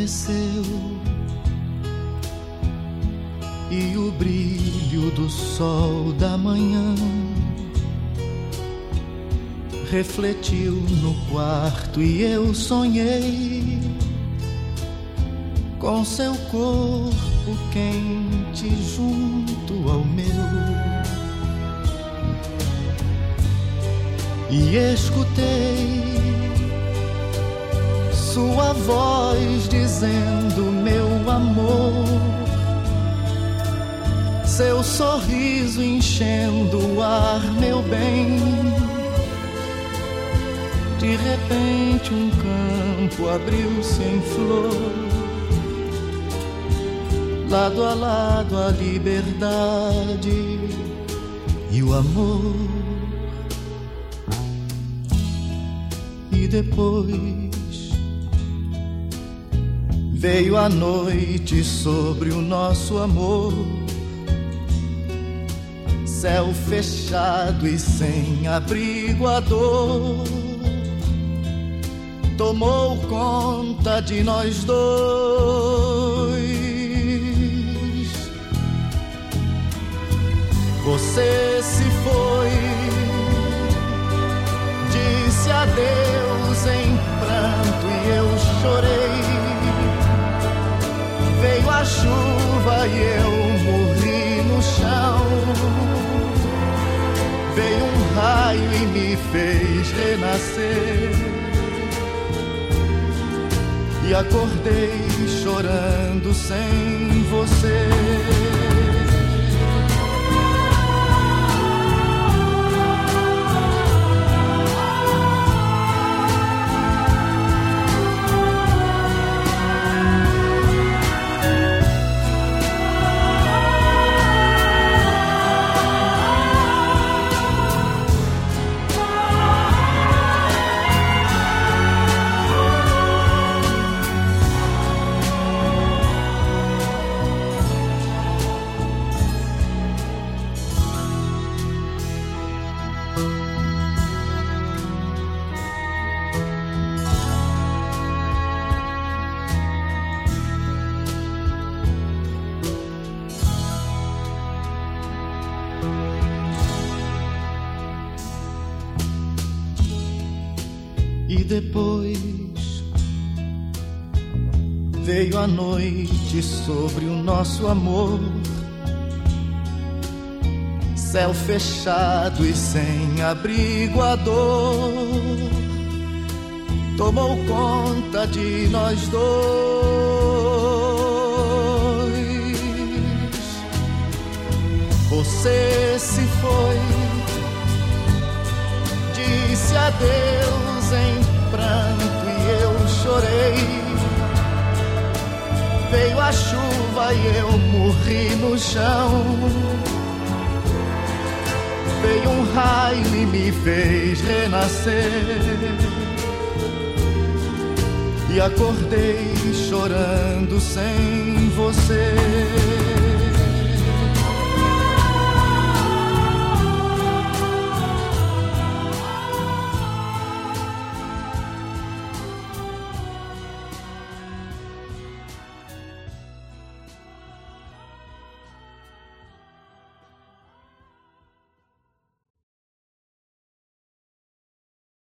amanheceu e o brilho do sol da manhã refletiu no quarto e eu sonhei com seu corpo quente junto ao meu e escutei sua voz dizendo meu amor, seu sorriso enchendo o ar, meu bem. De repente um campo abriu-se em flor, lado a lado a liberdade e o amor. E depois veio a noite sobre o nosso amor, céu fechado e sem abrigo, a dor tomou conta de nós dois. Você se foi, disse adeus em pranto e eu chorei. Veio a chuva e eu morri no chão. Veio um raio e me fez renascer. E acordei chorando sem você. E depois veio a noite sobre o nosso amor, céu fechado e sem abrigo, a dor tomou conta de nós dois. Você se foi, disse adeus em pranto e eu chorei. Veio a chuva e eu morri no chão. Veio um raio e me fez renascer. E acordei chorando sem você.